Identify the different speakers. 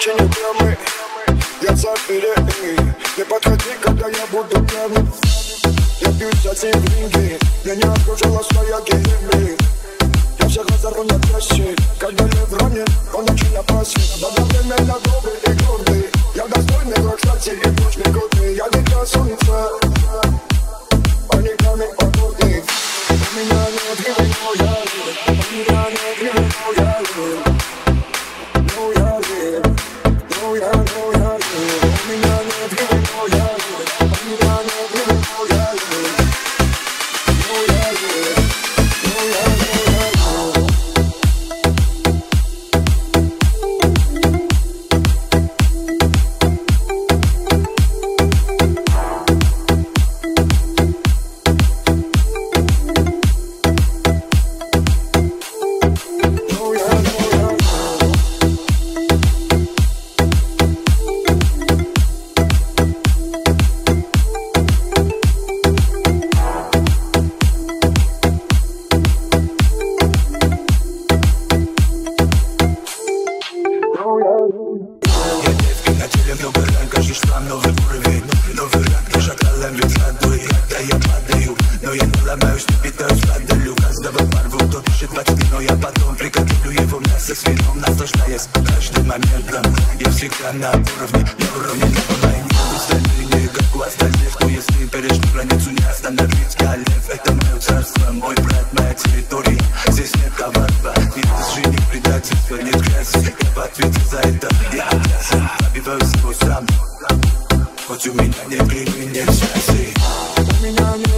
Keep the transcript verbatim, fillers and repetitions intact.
Speaker 1: очень упрямый. Я забери, не подходи, когда я буду пьяным. Я пью за деньги, меня не окружила своя герои. Я всех разорву на трассе, когда лев ранен, он очень опасен. Одновременно добрый и гордый, я достойный враг, кстати, и прочный годный. Я дитя солнца, а не камень подводный. У меня нет гривен, но я лев. У меня нет гривен, но я лев. Но я лев, но я, но я лев. У меня нет гривен, но я лев. У меня нет гривен, но я лев. Но я лев, но я, но я лев.
Speaker 2: Я девки на теле много ран, каждый штамм новый уровень. Новый ранг, я шакалом ведь радую. Когда я падаю, но я не ломаюсь, не питаюсь, падалю. Каждого порву, кто пишет почти, но я потом приготовлю его мясо с вином, наслаждаясь каждым моментом. Я всегда на уровне, на уровне неба моей не остальные, как у остальных. Но если пережду границу, не остановить. Я лев, это мое царство, мой брат, моя территория. Здесь нет коварства, нет лжи, нет предательства, нет грязи. Я в ответе за это, я обязан, пробиваюсь сквозь сам. Хоть у меня нет гривен, нет связи.
Speaker 1: У меня нет